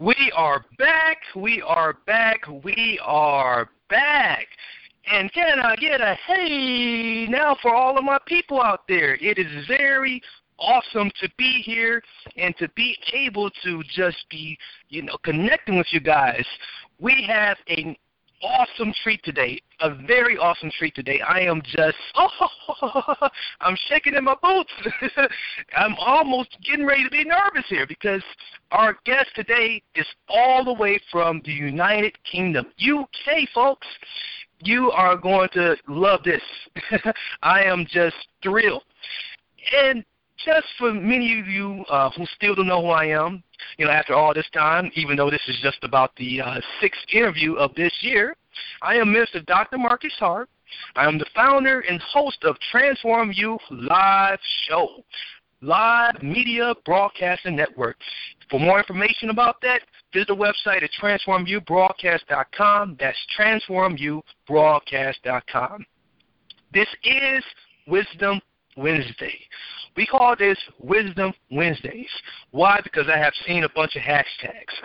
We are back. We are back. We are back. And can I get a hey now for all of my people out there? It is very awesome to be here and to be able to just be, connecting with you guys. We have an awesome treat today, a very awesome treat today. I am just, I'm shaking in my boots. I'm almost getting ready to be nervous here because our guest today is all the way from the United Kingdom, UK, folks. You are going to love this. I am just thrilled. And just for many of you who still don't know who I am, after all this time, even though this is just about the sixth interview of this year, I am Mr. Dr. Marcus Hart. I am the founder and host of Transform You Live Show, Live Media Broadcasting Network. For more information about that, visit the website at transformubroadcast.com. That's transformubroadcast.com. This is Wisdom Wednesday. We call this Wisdom Wednesdays. Why? Because I have seen a bunch of hashtags.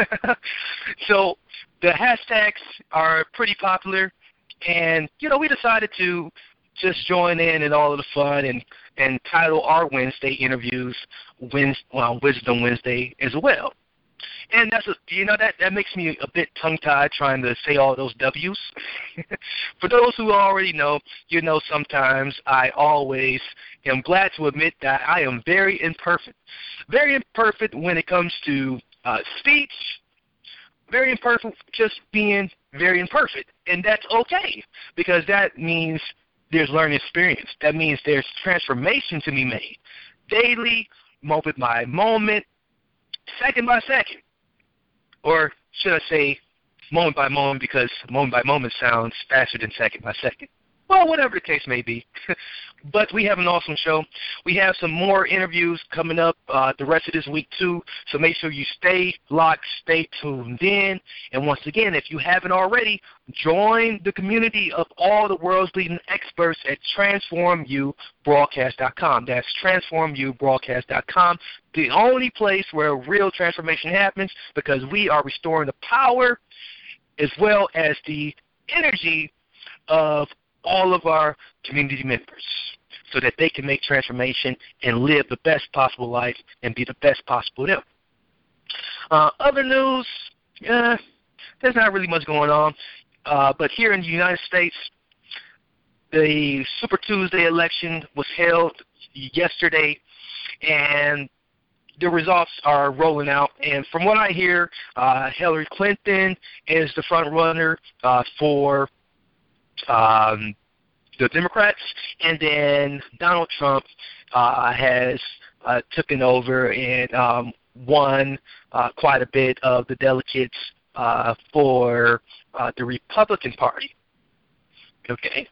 So the hashtags are pretty popular, and, we decided to just join in all of the fun and title our Wednesday interviews Wisdom Wednesday as well. And that's that makes me a bit tongue-tied trying to say all those W's. For those who already know, sometimes I always am glad to admit that I am very imperfect. Very imperfect when it comes to speech. Very imperfect just being very imperfect. And that's okay, because that means there's learning experience. That means there's transformation to be made. Daily, moment by moment, second by second. Or should I say moment by moment, because moment by moment sounds faster than second by second. Well, whatever the case may be. But we have an awesome show. We have some more interviews coming up the rest of this week, too. So make sure you stay locked, stay tuned in. And once again, if you haven't already, join the community of all the world's leading experts at transformubroadcast.com. That's transformubroadcast.com. The only place where real transformation happens, because we are restoring the power as well as the energy of all of our community members so that they can make transformation and live the best possible life and be the best possible them. Other news, there's not really much going on. But here in the United States, the Super Tuesday election was held yesterday, and the results are rolling out. And from what I hear, Hillary Clinton is the front runner for the Democrats, and then Donald Trump has taken over and won quite a bit of the delegates for the Republican Party. Okay.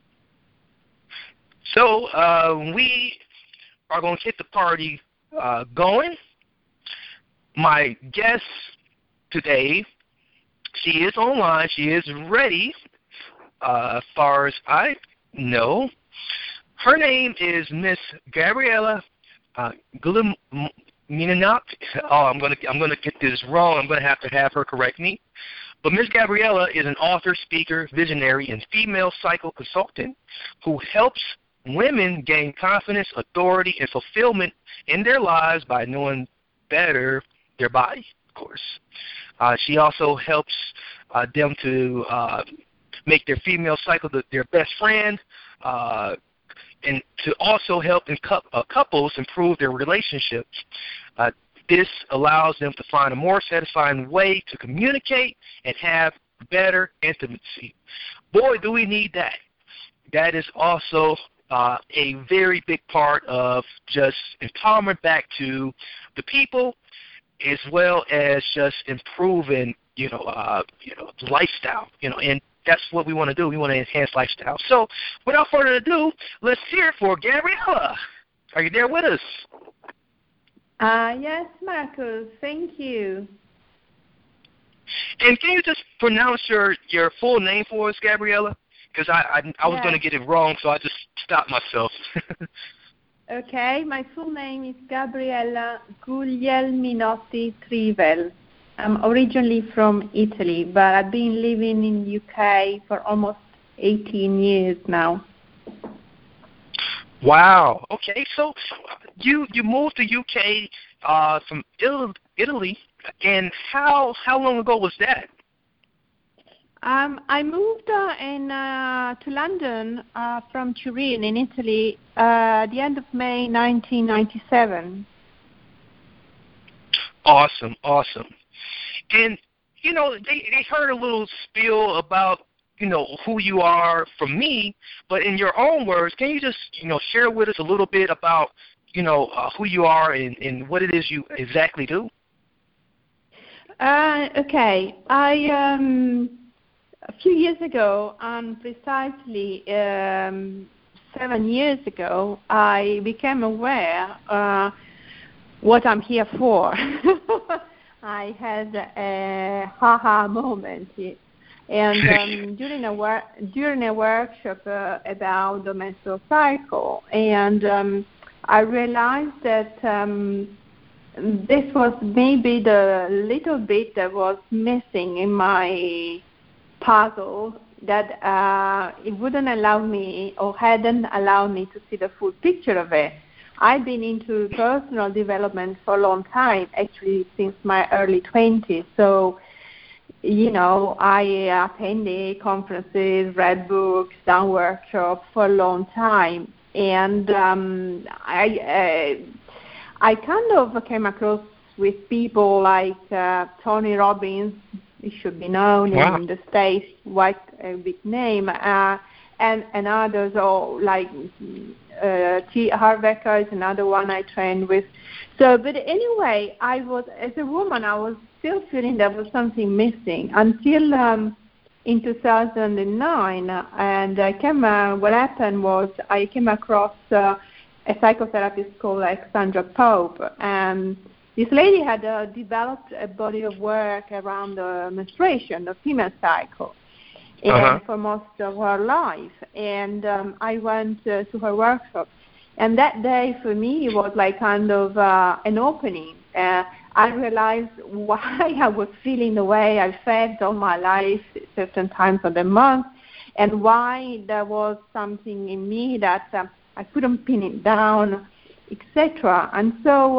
So we are going to get the party going. My guest today, she is online. She is ready. As far as I know, her name is Miss Gabriella Guilleminot. I'm gonna get this wrong. I'm gonna have her correct me. But Miss Gabriella is an author, speaker, visionary, and female cycle consultant who helps women gain confidence, authority, and fulfillment in their lives by knowing better their body, of course. She also helps them to make their female cycle their best friend, and to also help couples improve their relationships. This allows them to find a more satisfying way to communicate and have better intimacy. Boy, do we need that. That is also a very big part of just empowerment back to the people, as well as just improving, lifestyle, and that's what we want to do. We want to enhance lifestyle. So without further ado, let's hear it for Gabriella. Are you there with us? Yes, Marcus. Thank you. And can you just pronounce your full name for us, Gabriella? Because I was going to get it wrong, so I just stopped myself. Okay, my full name is Gabriella Guglielminotti Trivel. I'm originally from Italy, but I've been living in UK for almost 18 years now. Wow. Okay, so you moved to UK from Italy, and how long ago was that? I moved to London from Turin in Italy at the end of May 1997. Awesome. And they heard a little spiel about who you are from me, but in your own words, can you just share with us a little bit about who you are and what it is you exactly do? Okay, a few years ago, and precisely 7 years ago, I became aware what I'm here for. I had a ha-ha moment, and during a workshop about the menstrual cycle, and I realized that this was maybe the little bit that was missing in my puzzle, that it wouldn't allow me or hadn't allowed me to see the full picture of it. I've been into personal development for a long time, actually since my early 20s. So, I attended conferences, read books, done workshops for a long time. And I kind of came across with people like Tony Robbins. It should be known in the States, quite a big name, and others, or like T. Harv Eker is another one I trained with. So, but anyway, as a woman, I was still feeling there was something missing until in 2009, and what happened was I came across a psychotherapist called Alexandra Pope, and this lady had developed a body of work around the menstruation, the female cycle, and for most of her life. And I went to her workshop, and that day for me was like kind of an opening. I realized why I was feeling the way I felt all my life, certain times of the month, and why there was something in me that I couldn't pin it down, etc. And so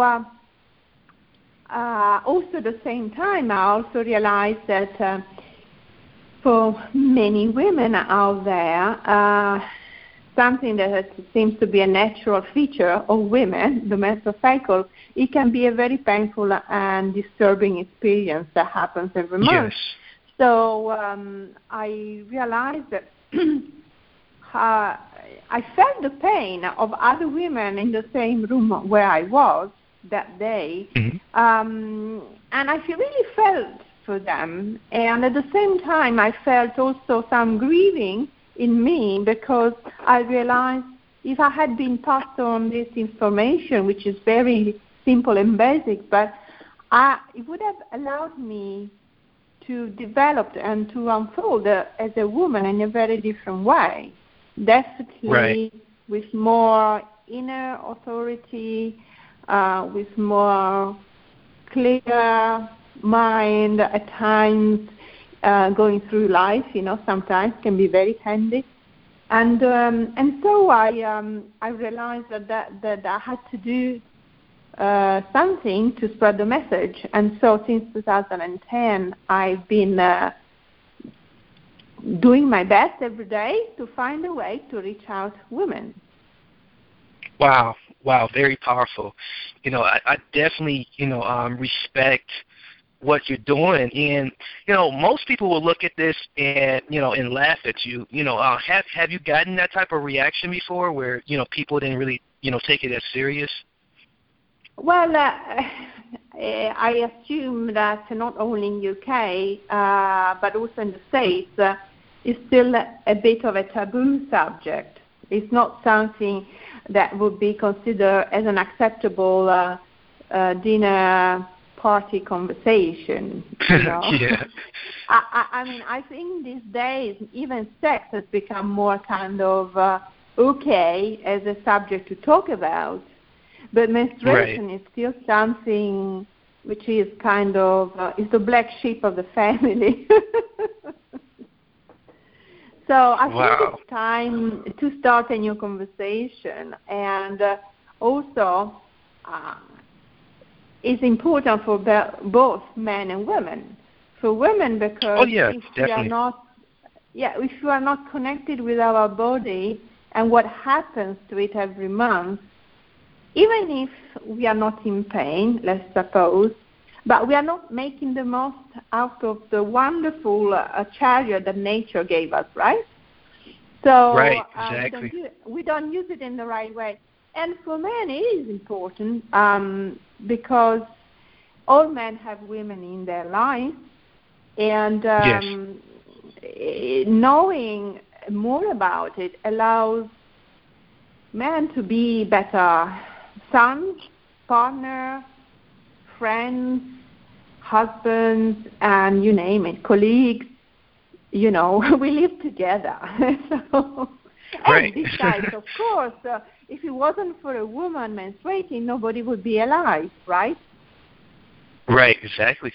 also at the same time, I also realized that for many women out there, something that seems to be a natural feature of women, the menstrual cycle, it can be a very painful and disturbing experience that happens every month. Yes. So I realized that I felt the pain of other women in the same room where I was that day, and I really felt for them. And at the same time, I felt also some grieving in me, because I realized if I had been passed on this information, which is very simple and basic, but it would have allowed me to develop and to unfold as a woman in a very different way. Definitely with more inner authority, with more clear mind at times, going through life, sometimes can be very handy. And so I realized that I had to do something to spread the message. And so since 2010, I've been doing my best every day to find a way to reach out to women. Wow, very powerful. I definitely, respect what you're doing, and most people will look at this and and laugh at you. Have you gotten that type of reaction before, where people didn't really take it as serious? Well, I assume that not only in UK but also in the States, it's still a bit of a taboo subject. It's not something that would be considered as an acceptable dinner party conversation. Yeah. I mean, I think these days even sex has become more kind of okay as a subject to talk about, but menstruation is still something which is kind of is the black sheep of the family. So I think it's time to start a new conversation, and also it's important for both men and women. For women, because if we are not connected with our body and what happens to it every month, even if we are not in pain, let's suppose, but we are not making the most out of the wonderful chariot that nature gave us, right? So exactly. We don't use it in the right way. And for men, it is important because all men have women in their lives, and knowing more about it allows men to be better sons, partner, friends, husbands, and you name it, colleagues. We live together. So, and besides, of course, if it wasn't for a woman menstruating, nobody would be alive, right? Right, exactly.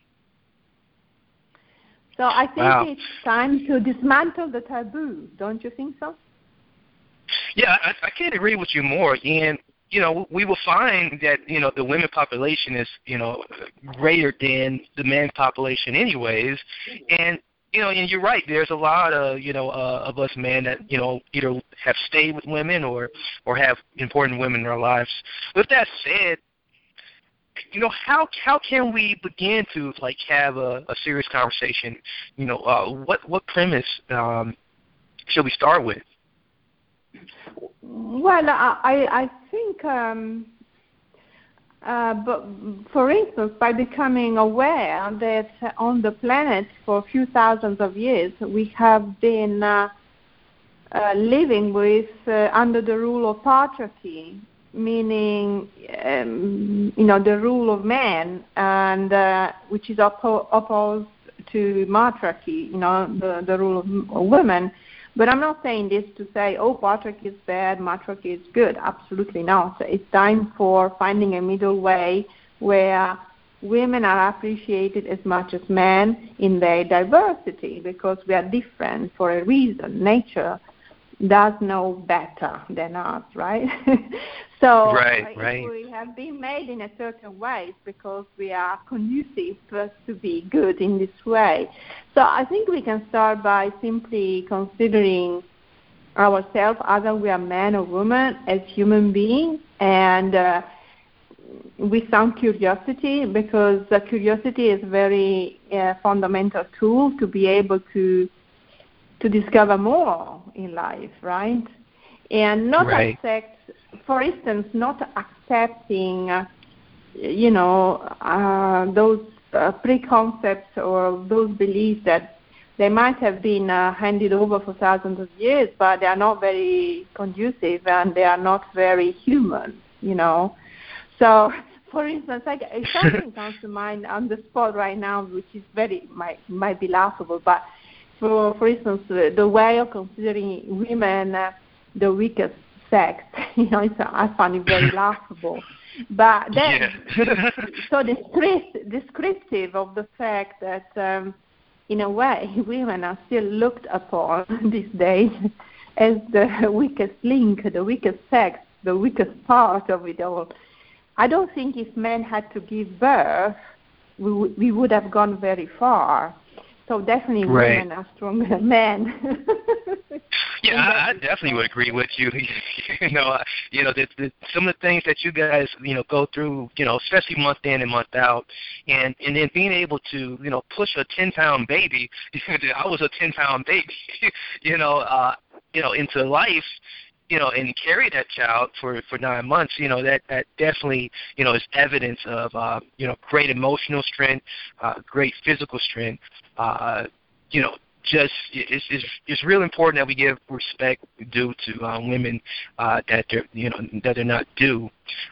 So I think it's time to dismantle the taboo. Don't you think so? Yeah, I can't agree with you more. And we will find that, the women population is, greater than the men population anyways. And, and you're right, there's a lot of, of us men that, either have stayed with women or have important women in our lives. With that said, how can we begin to, have a serious conversation? What premise should we start with? Well, I think, but for instance, by becoming aware that on the planet for a few thousands of years we have been living with under the rule of patriarchy, meaning the rule of man, and which is opposed to matriarchy, the rule of women. But I'm not saying this to say, patriarchy is bad, matriarchy is good. Absolutely not. It's time for finding a middle way where women are appreciated as much as men in their diversity, because we are different for a reason. Nature does know better than us, right? So if we have been made in a certain way, it's because we are conducive to be good in this way. So I think we can start by simply considering ourselves, either we are man or woman, as human beings, and with some curiosity, because curiosity is a very fundamental tool to be able to discover more in life, right? And not accept, for instance, not accepting, those preconcepts or those beliefs that they might have been handed over for thousands of years, but they are not very conducive and they are not very human, So, for instance, something comes to mind on the spot right now, which is might be laughable, but for instance, the way of considering women the weakest sex, I find it very laughable. But then, so descriptive of the fact that, in a way, women are still looked upon these days as the weakest link, the weakest sex, the weakest part of it all. I don't think if men had to give birth, we would have gone very far. So definitely women are stronger than men. Yeah, I definitely would agree with you. Some of the things that you guys, go through, especially month in and month out, and then being able to, push a 10-pound baby. I was a 10-pound baby, into life. And carry that child for 9 months, that definitely, is evidence of, great emotional strength, great physical strength. It's real important that we give respect due to women that they're not due.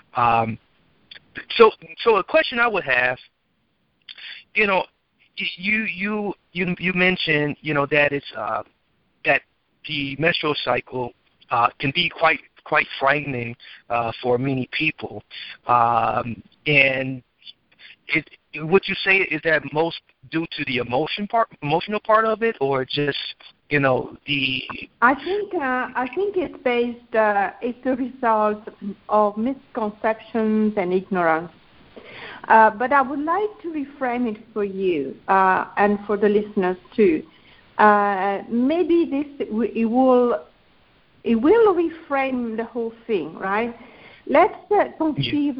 So a question I would have, you mentioned, that it's that the menstrual cycle can be quite frightening for many people, and would you say is that most due to the emotional part of it, or just the? I think it's based. It's a result of misconceptions and ignorance. But I would like to reframe it for you and for the listeners too. Maybe it will reframe the whole thing, right? Let's conceive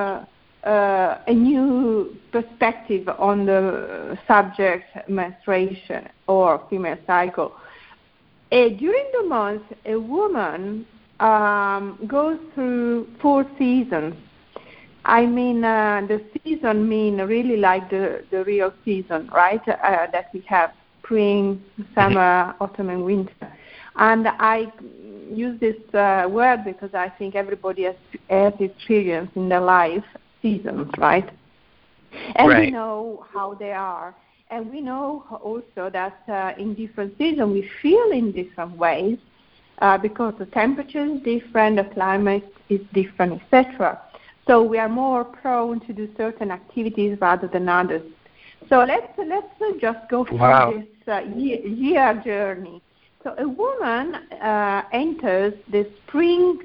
a new perspective on the subject menstruation or female cycle. During the month, a woman goes through 4 seasons. I mean, the season mean really like the real season, right? That we have spring, summer, autumn, and winter. And I use this word because I think everybody has experience in their life seasons, right? And we know how they are. And we know also that in different seasons we feel in different ways because the temperature is different, the climate is different, etc. So we are more prone to do certain activities rather than others. So let's just go through this year journey. So a woman enters the spring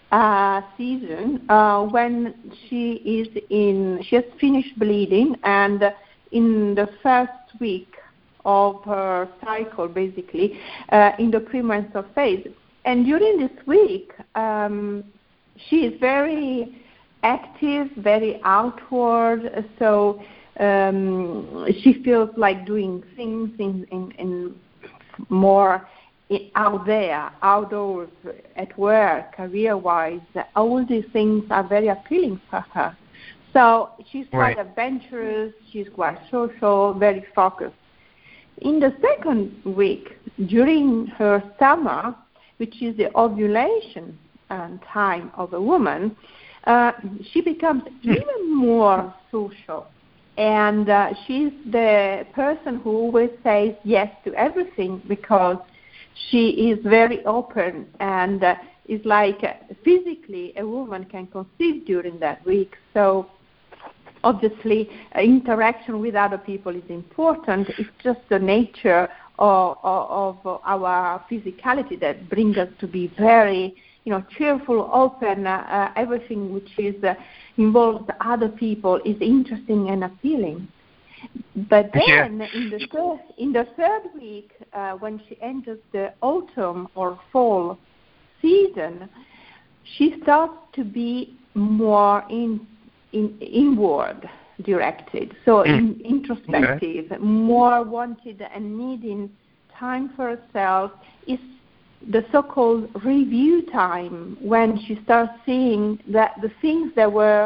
season when she has finished bleeding, and in the first week of her cycle, basically, in the premenstrual phase. And during this week, she is very active, very outward, so she feels like doing things in more out there, outdoors, at work, career-wise. All these things are very appealing for her. So she's quite adventurous, she's quite social, very focused. In the second week, during her summer, which is the ovulation time of a woman, she becomes even more social. And she's the person who always says yes to everything because she is very open and is like physically a woman can conceive during that week. So obviously interaction with other people is important. It's just the nature of our physicality that brings us to be very cheerful, open. Everything which is involves other people is interesting and appealing. But then in the third week, when she enters the autumn or fall season, she starts to be more inward directed, so introspective, more wanted and needing time for herself. Is the so-called review time, when she starts seeing that the things that were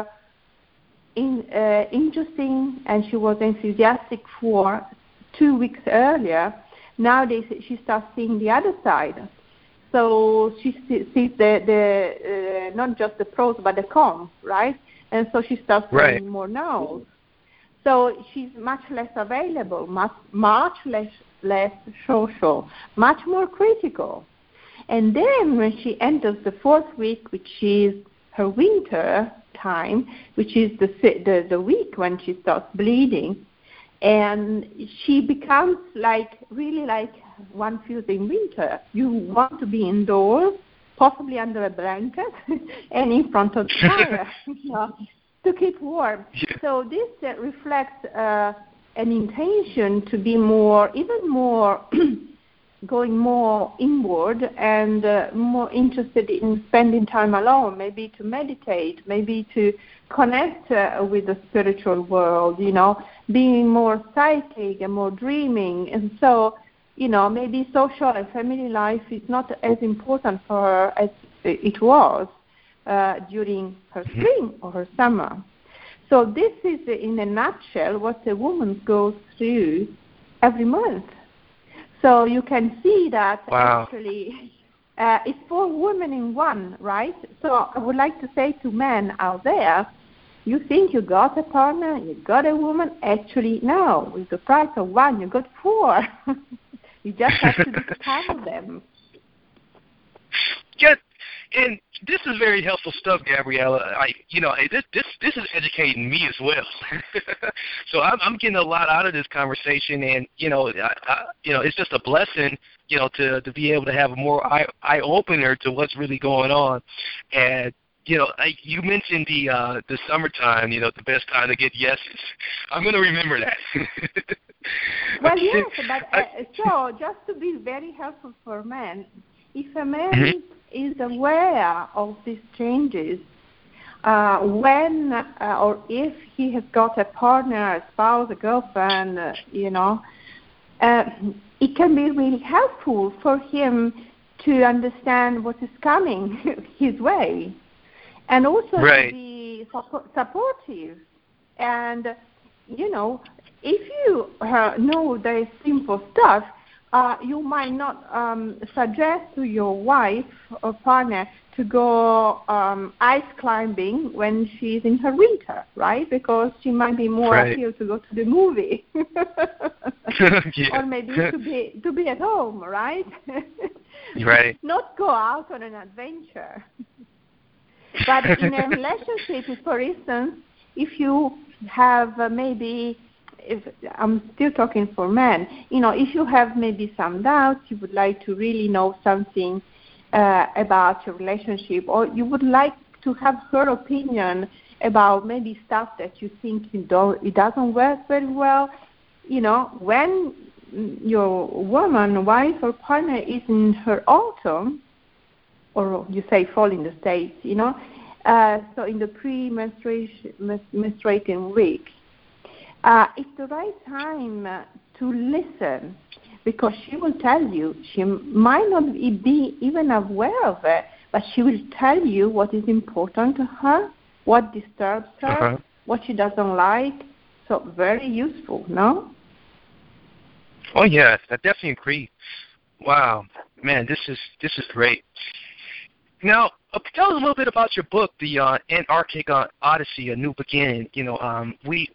interesting and she was enthusiastic for 2 weeks earlier, nowadays she starts seeing the other side. So she sees the not just the pros but the cons, right? And so she starts saying more no's. So she's much less available, much less social, much more critical. And then when she enters the fourth week, which is her winter time, which is the week when she starts bleeding, and she becomes really like one feels in winter. You want to be indoors, possibly under a blanket, and in front of the fire to keep warm. Yeah. So this reflects an intention to be even more going more inward and more interested in spending time alone, maybe to meditate, maybe to connect with the spiritual world, being more psychic and more dreaming. And so, maybe social and family life is not as important for her as it was during her spring or her summer. So this is, in a nutshell, what a woman goes through every month. So you can see that actually it's 4 women in one, right? So I would like to say to men out there, you think you got a partner, you got a woman. Actually, no. With the price of 1, you got 4. You just have to discover them. And this is very helpful stuff, Gabriella. This is educating me as well. So I'm getting a lot out of this conversation, and it's just a blessing, to be able to have a more eye opener to what's really going on. And you mentioned the summertime, the best time to get yeses. I'm going to remember that. Well, yes, but so just to be very helpful for men, if a man is aware of these changes, when or if he has got a partner, a spouse, a girlfriend, it can be really helpful for him to understand what is coming his way, and also to be supportive. And, if you know there is simple stuff, you might not suggest to your wife or partner to go ice climbing when she's in her winter, right? Because she might be more appealed to go to the movie, or maybe to be at home, right? Right. Not go out on an adventure. But in a relationship, for instance, if you have if I'm still talking for men, if you have maybe some doubts, you would like to really know something about your relationship, or you would like to have her opinion about maybe stuff that you think it doesn't work very well, when your woman, wife, or partner is in her autumn, or you say fall in the States, so in the menstruating week, it's the right time to listen, because she will tell you. She might not be even aware of it, but she will tell you what is important to her, what disturbs her, what she doesn't like. So very useful, no? Oh, yes, I definitely agree. Wow, man, this is great. Now, tell us a little bit about your book, The Antarctic Odyssey: A New Beginning. We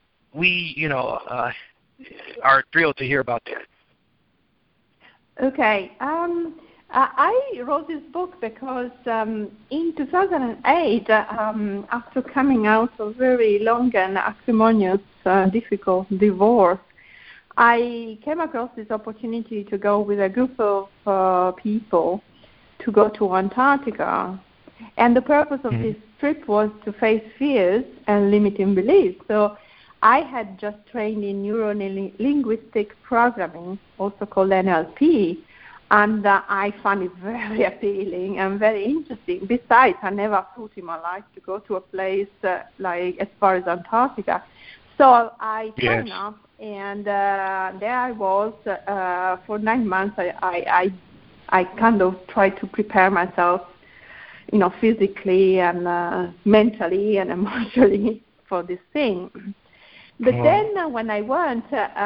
are thrilled to hear about that. Okay. I wrote this book because in 2008, after coming out of a very long and acrimonious, difficult divorce, I came across this opportunity to go with a group of people to go to Antarctica. And the purpose of this trip was to face fears and limiting beliefs. So I had just trained in neuro-linguistic programming, also called NLP, and I found it very appealing and very interesting. Besides, I never thought in my life to go to a place like as far as Antarctica. So I signed up, and there I was for 9 months. I kind of tried to prepare myself, physically and mentally and emotionally for this thing. But then when I went,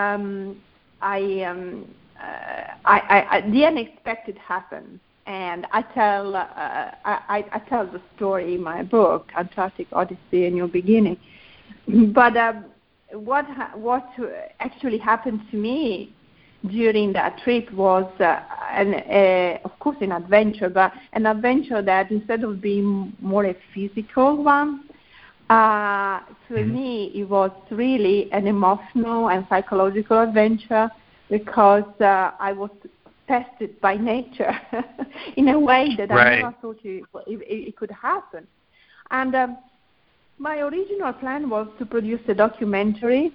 the unexpected happened, and I tell the story in my book, Antarctic Odyssey: A New Beginning. But what actually happened to me during that trip was, of course, an adventure, but an adventure that instead of being more a physical one, for me, it was really an emotional and psychological adventure, because I was tested by nature in a way that I never thought it could happen. And my original plan was to produce a documentary,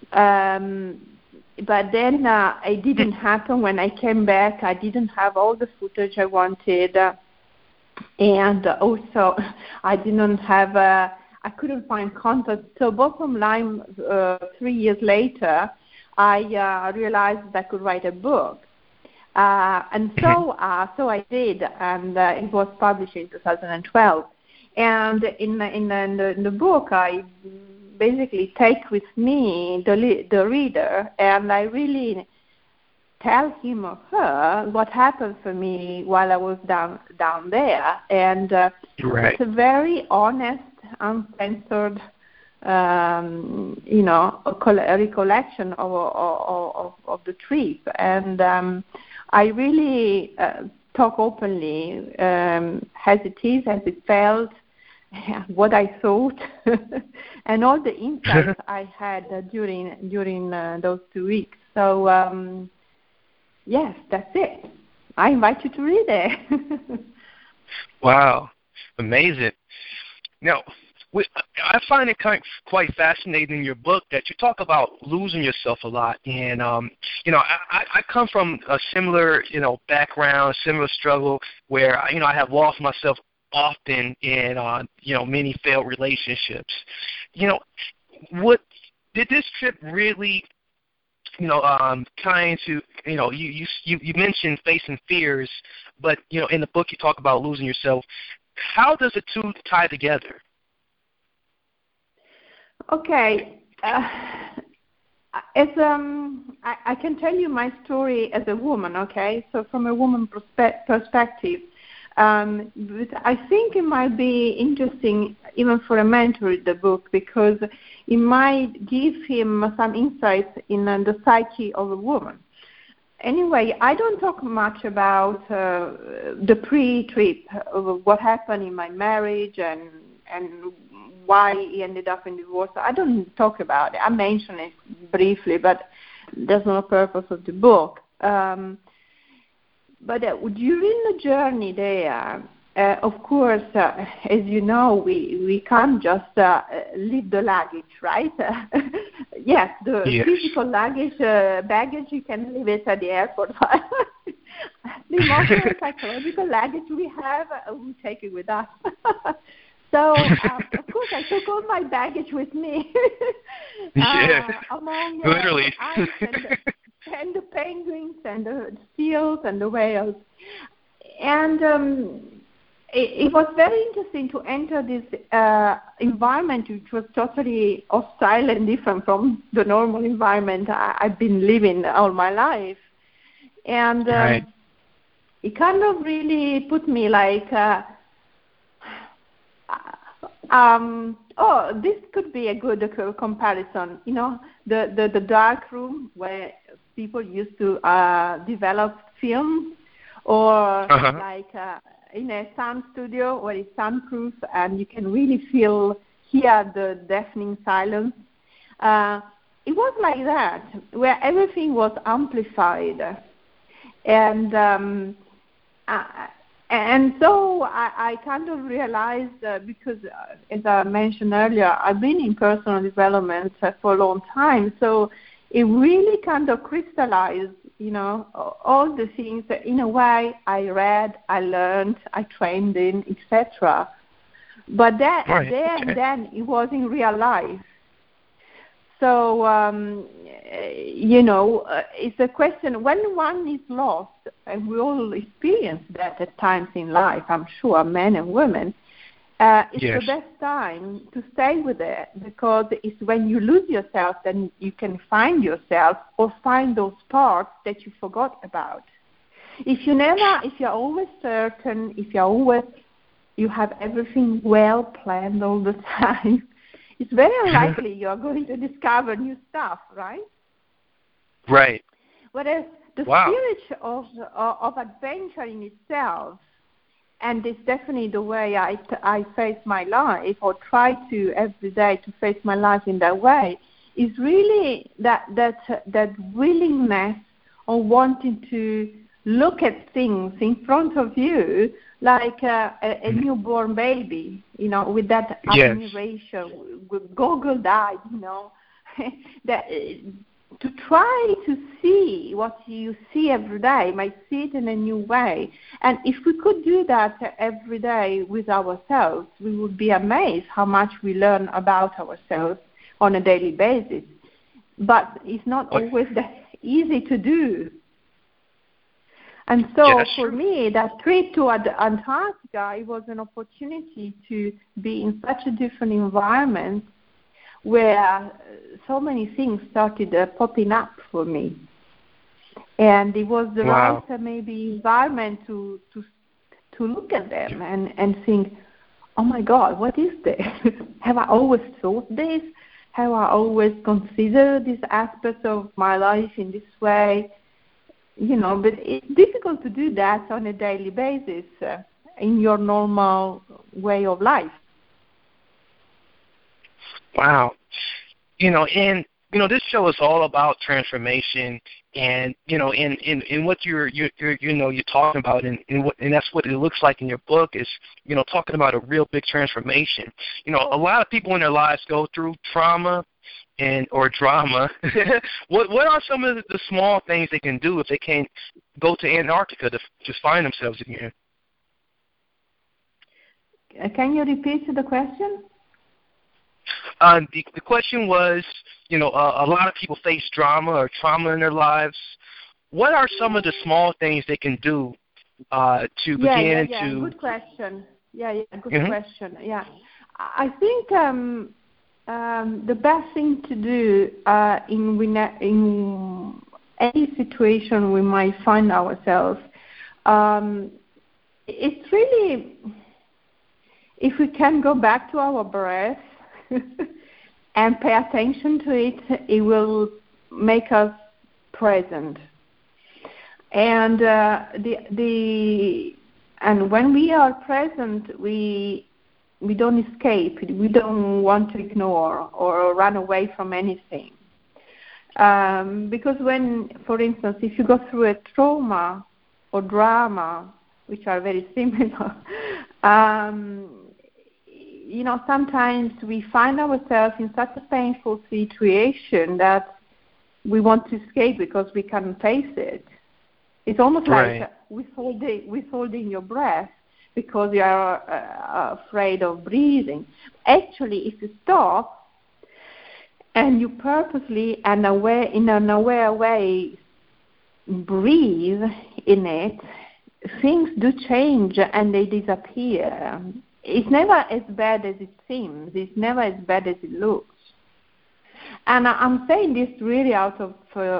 but then it didn't happen. When I came back, I didn't have all the footage I wanted, and also I didn't have I couldn't find content. So bottom line, 3 years later, I realized that I could write a book. And so I did, and it was published in 2012. And in the book, I basically take with me the reader, and I really tell him or her what happened for me while I was down there. And it's a very honest, uncensored, a recollection of the trip. And I really talk openly as it is, as it felt, what I thought, and all the insights I had during those 2 weeks. So, yes, that's it. I invite you to read it. Wow, amazing. Now, I find it quite fascinating in your book that you talk about losing yourself a lot. And, I come from a similar, background, similar struggle where, I have lost myself often in, many failed relationships. Did this trip really, trying to, you mentioned facing fears, but, in the book you talk about losing yourself. How does the two tie together? Okay. I can tell you my story as a woman, okay? So from a woman perspective, but I think it might be interesting even for a man to read the book because it might give him some insights in the psyche of a woman. Anyway, I don't talk much about the pre-trip of what happened in my marriage and why he ended up in divorce. I don't talk about it. I mention it briefly, but that's not the purpose of the book. But during the journey there, of course, as you know, we can't just leave the luggage, right? Yes, the physical baggage, you can leave it at the airport. The emotional and psychological luggage we have, we take it with us. So, of course, I took all my baggage with me. Among literally. The ice and the penguins and the seals and the whales. And it was very interesting to enter this environment which was totally hostile and different from the normal environment I've been living all my life. And it kind of really put me like... this could be a good comparison. The dark room where people used to develop films, or like in a sound studio where it's soundproof and you can really hear the deafening silence. It was like that, where everything was amplified, and so I kind of realized, because as I mentioned earlier, I've been in personal development for a long time, so it really kind of crystallized, all the things that in a way I read, I learned, I trained in, etc. But then it was in real life. So, it's a question, when one is lost, and we all experience that at times in life, I'm sure, men and women, it's the best time to stay with it, because it's when you lose yourself that you can find yourself or find those parts that you forgot about. If you're always certain, you have everything well planned all the time, it's very unlikely you're going to discover new stuff, right? Right. Whereas the spirit of adventure in itself, and it's definitely the way I face my life, or try to every day to face my life in that way, is really that willingness of wanting to look at things in front of you like a newborn baby, with that admiration, with goggled eyes, that to try to see what you see every day, might see it in a new way. And if we could do that every day with ourselves, we would be amazed how much we learn about ourselves on a daily basis. But it's not always that easy to do. And so for me, that trip to Antarctica, it was an opportunity to be in such a different environment where so many things started popping up for me. And it was the right maybe environment to look at them and think, oh my God, what is this? Have I always thought this? Have I always considered this aspect of my life in this way? but it's difficult to do that on a daily basis in your normal way of life. Wow. And this show is all about transformation, and in what you're talking about, and that's what it looks like in your book is talking about a real big transformation. A lot of people in their lives go through trauma or drama. What are some of the small things they can do if they can't go to Antarctica to find themselves again? Can you repeat the question? The question was, a lot of people face drama or trauma in their lives. What are some of the small things they can do to begin to? Good question. Good Mm-hmm. question. Yeah, I think the best thing to do in any situation we might find ourselves, it's really if we can go back to our breath and pay attention to it, it will make us present. And and when we are present, we don't escape. We don't want to ignore or run away from anything. Because when, for instance, if you go through a trauma or drama, which are very similar, sometimes we find ourselves in such a painful situation that we want to escape because we can't face it. It's almost like withholding your breath because you are afraid of breathing. Actually, if you stop and you purposely and in an aware way breathe in it, things do change and they disappear. It's never as bad as it seems. It's never as bad as it looks. And I'm saying this really out of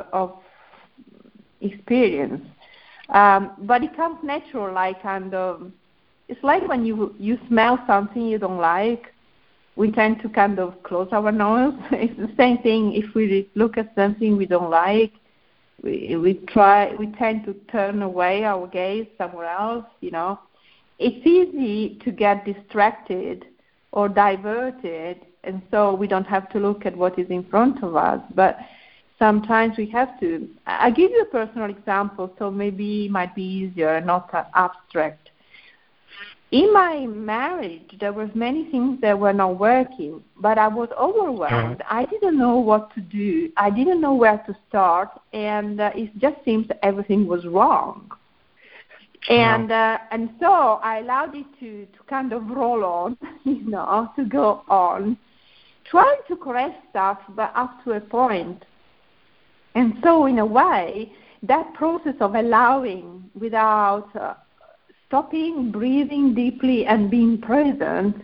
experience. But it comes natural, it's like when you smell something you don't like, we tend to kind of close our nose. It's the same thing if we look at something we don't like. We tend to turn away our gaze somewhere else, It's easy to get distracted or diverted, and so we don't have to look at what is in front of us. But sometimes we have to. I'll give you a personal example, so maybe it might be easier, not abstract. In my marriage, there were many things that were not working, but I was overwhelmed. I didn't know what to do. I didn't know where to start, and it just seems everything was wrong. And so I allowed it to kind of roll on, to go on, trying to correct stuff, but up to a point. And so in a way, that process of allowing without stopping, breathing deeply, and being present,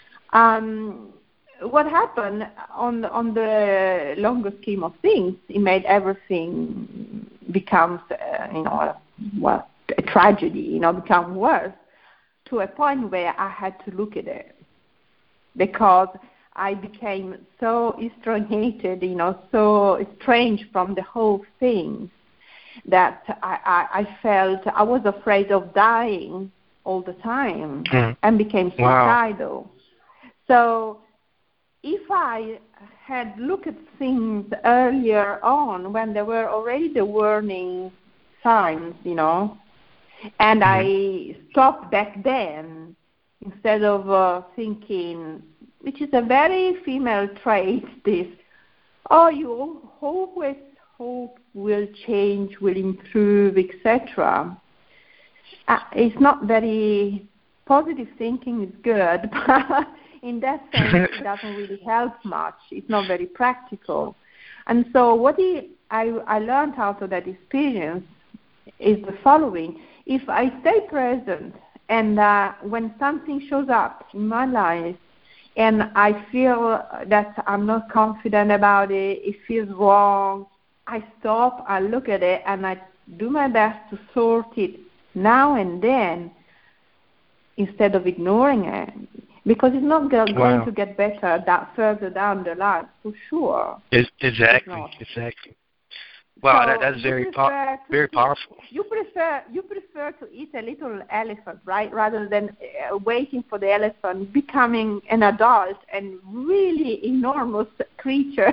what happened on the longer scheme of things, it made everything become, a tragedy, become worse, to a point where I had to look at it because I became so estrangated, so estranged from the whole thing that I felt I was afraid of dying all the time and became suicidal. Wow. So if I had looked at things earlier on when there were already the warning signs, and I stopped back then instead of thinking, which is a very female trait, this, you always hope will change, will improve, etc. It's not very positive thinking is good, but in that sense it doesn't really help much. It's not very practical. And so what I learned out of that experience is the following. If I stay present and when something shows up in my life and I feel that I'm not confident about it, it feels wrong, I stop, I look at it, and I do my best to sort it now and then instead of ignoring it. Because it's not going to get better further down the line, for sure. Exactly. Wow, So that's very powerful. You prefer to eat a little elephant, right, rather than waiting for the elephant becoming an adult and really enormous creature.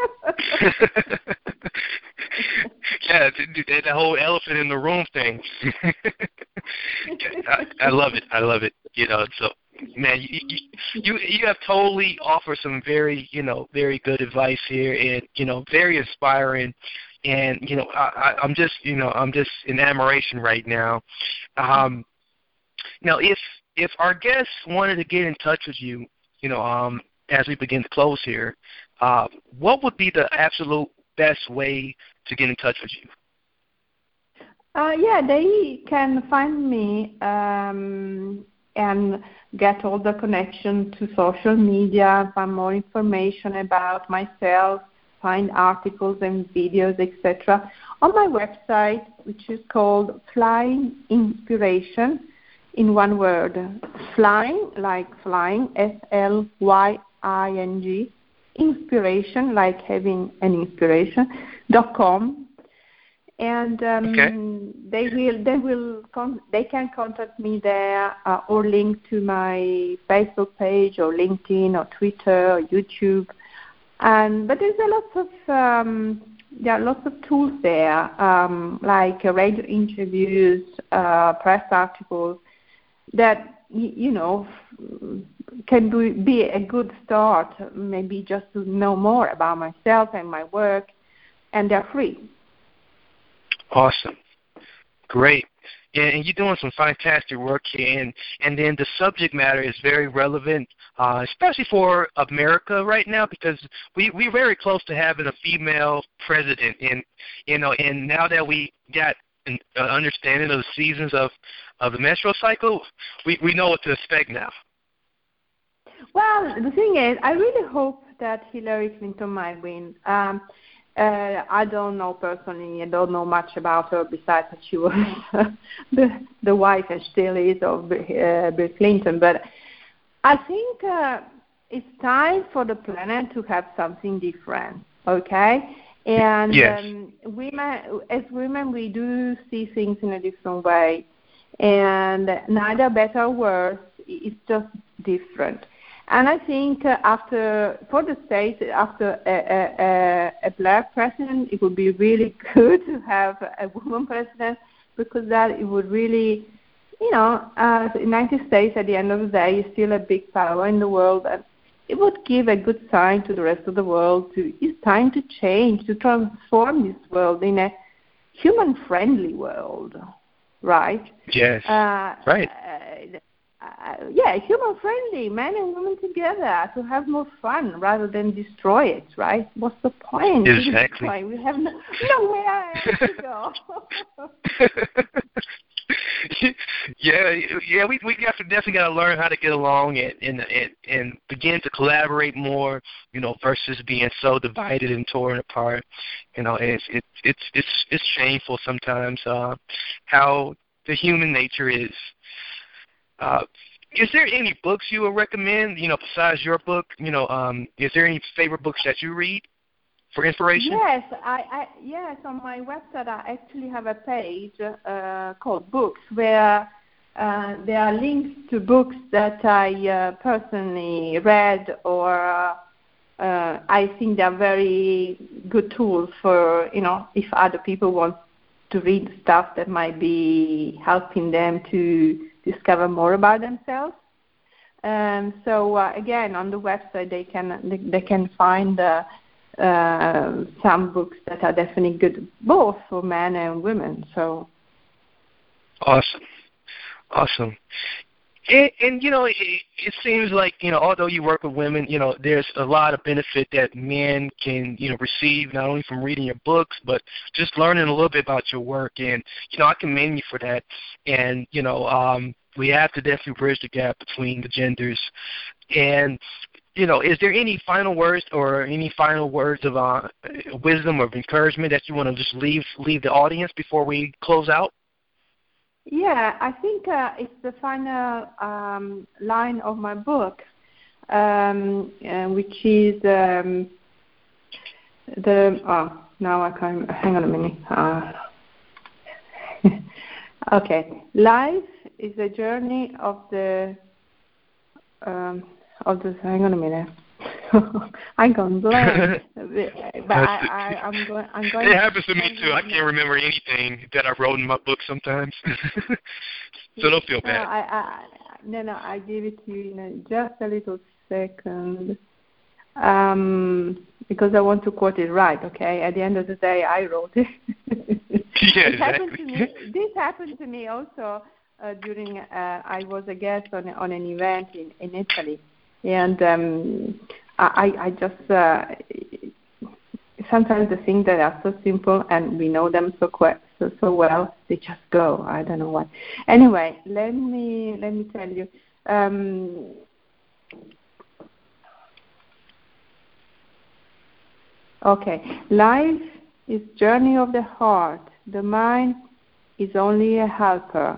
Yeah, the whole elephant in the room thing. I love it. I love it. So man, you have totally offered some very very good advice here, and very inspiring. And I'm just in admiration right now. Now, if our guests wanted to get in touch with you, as we begin to close here, what would be the absolute best way to get in touch with you? They can find me and get all the connection to social media, find more information about myself, find articles and videos, etc. on my website, which is called Flying Inspiration, in one word. Flying, like flying, FLYING, inspiration, like having an inspiration, .com. And they can contact me there, or link to my Facebook page or LinkedIn or Twitter or YouTube. But there's lots of tools there, like radio interviews, press articles that can be a good start, maybe just to know more about myself and my work, and they're free. Awesome. Great. And you're doing some fantastic work here, and then the subject matter is very relevant, especially for America right now, because we're very close to having a female president, and now that we got an understanding of the seasons of the menstrual cycle, we know what to expect now. Well, the thing is, I really hope that Hillary Clinton might win. I don't know personally. I don't know much about her besides that she was the wife and still is of Bill Clinton. But I think it's time for the planet to have something different. Okay, and yes. Women, we do see things in a different way, and neither better or worse. It's just different. And I think for the States, after a black president, it would be really good to have a woman president, because that it would really, the United States at the end of the day is still a big power in the world, and it would give a good sign to the rest of the world it's time to change, to transform this world in a human-friendly world, right? Yes, right. Human-friendly, men and women together, to have more fun rather than destroy it, right? What's the point? Exactly. We have nowhere to go. We definitely got to learn how to get along and begin to collaborate more, versus being so divided and torn apart. It's shameful sometimes how the human nature is. Is there any books you would recommend, besides your book? Is there any favorite books that you read for inspiration? Yes, yes. On my website, I actually have a page called Books, where there are links to books that I personally read, or I think they're very good tools for, if other people want to read stuff that might be helping them to discover more about themselves. So again, on the website they can find some books that are definitely good, both for men and women. So awesome. And it seems like, although you work with women, there's a lot of benefit that men can, receive, not only from reading your books, but just learning a little bit about your work. And, I commend you for that. And, we have to definitely bridge the gap between the genders. And, is there any final words or any final words of wisdom or encouragement that you want to just leave the audience before we close out? Yeah, I think it's the final line of my book, which is now I can't. Hang on a minute. Okay, life is a journey of the. Hang on a minute. I'm going blank. But I'm going. It happens to me too. I can't remember anything that I wrote in my book sometimes. So don't feel bad. I give it to you in just a little second. Because I want to quote it right, okay? At the end of the day, I wrote it. Yeah, exactly. This happened to me also during, I was a guest on an event in Italy. And I just, sometimes the things that are so simple and we know them so well, they just go. I don't know why. Anyway, let me tell you. Okay, life is journey of the heart. The mind is only a helper.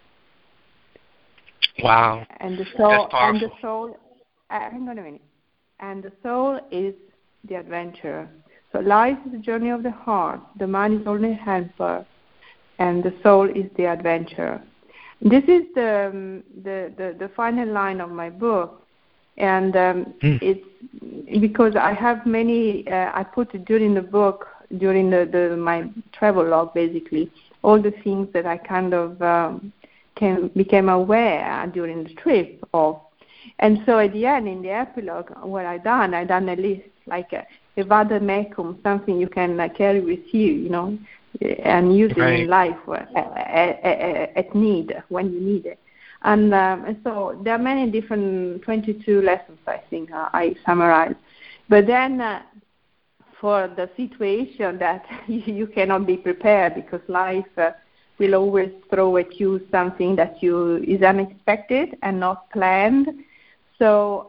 Wow. And the soul, that's powerful. and the soul. Hang on a minute. And the soul is the adventurer. So life is the journey of the heart. The mind is only a helper, and the soul is the adventurer. This is the final line of my book. And it's because I have many. I put it during the book, during my travel log, basically all the things that I kind of became aware during the trip of. And so at the end, in the epilogue, what I done a list like a vada mecum, something you can carry with you, and use it in life at need when you need it. And so there are many different 22 lessons, I think, I summarized. But then for the situation that you cannot be prepared because life will always throw at you something that is unexpected and not planned. So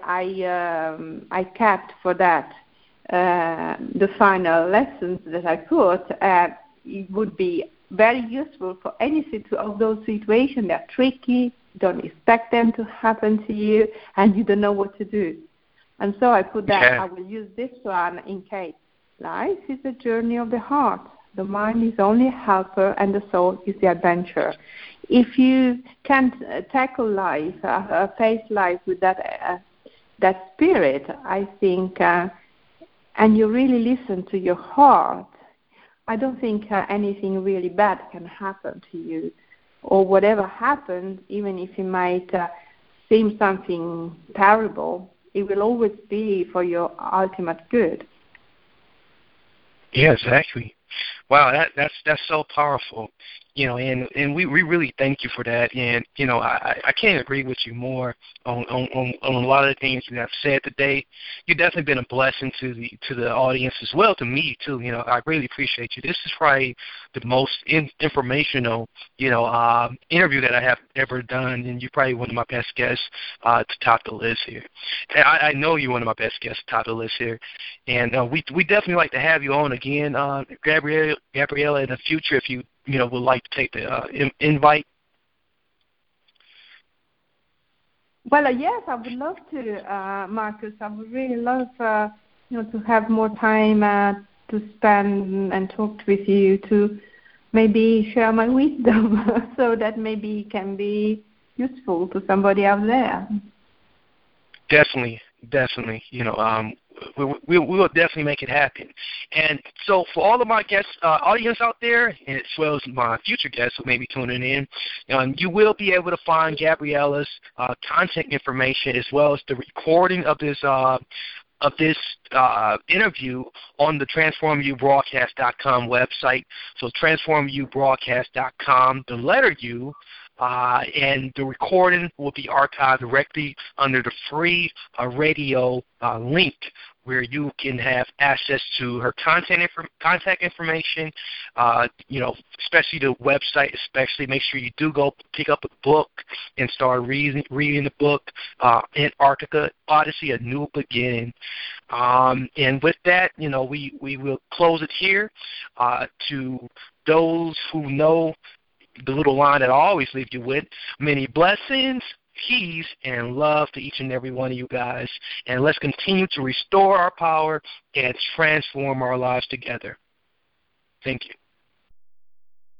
I kept for that the final lessons that I put. It would be very useful for any of those situations that are tricky, don't expect them to happen to you, and you don't know what to do. And so I put that, I will use this one in case. Life is a journey of the heart. The mind is only a helper, and the soul is the adventurer. If you can't tackle life, face life with that spirit, I think, and you really listen to your heart, I don't think anything really bad can happen to you. Or whatever happens, even if it might seem something terrible, it will always be for your ultimate good. Yeah, exactly. Wow, that's so powerful. And we really thank you for that. And I can't agree with you more on a lot of the things you have said today. You've definitely been a blessing to the audience as well, to me too. I really appreciate you. This is probably the most informational interview that I have ever done, and you're probably one of my best guests to top the list here. And I know you're one of my best guests to top the list here. And we definitely like to have you on again, Gabriella, in the future if you would like to take the invite. Well, yes, I would love to, Marcus. I would really love, to have more time to spend and talk with you, to maybe share my wisdom, so that maybe it can be useful to somebody out there. Definitely. We will definitely make it happen. And so for all of my guests, audience out there, as well as my future guests who may be tuning in, you will be able to find Gabriella's contact information as well as the recording of this interview on the TransformUBroadcast.com website. So TransformUBroadcast.com, the letter U, and the recording will be archived directly under the free radio link, where you can have access to her contact information, especially the website. Especially make sure you do go pick up a book and start reading the book, Antarctica Odyssey: A New Beginning. And with that, we will close it here. To those who know the little line that I always leave you with: many blessings, peace and love to each and every one of you guys. And let's continue to restore our power and transform our lives together. Thank you.